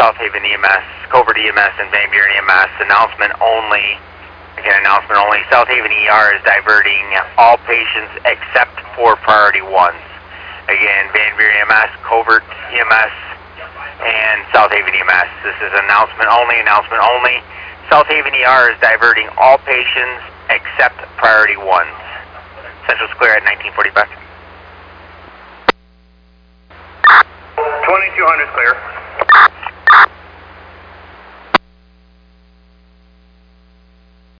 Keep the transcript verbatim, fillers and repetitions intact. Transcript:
South Haven E M S, Covert E M S, and Van Buren E M S. Announcement only. Again, announcement only. South Haven E R is diverting all patients except for priority ones. Again, Van Buren E M S, Covert E M S, and South Haven E M S. This is announcement only, announcement only. South Haven E R is diverting all patients except priority ones. Central's clear at nineteen forty-five. twenty-two hundred clear.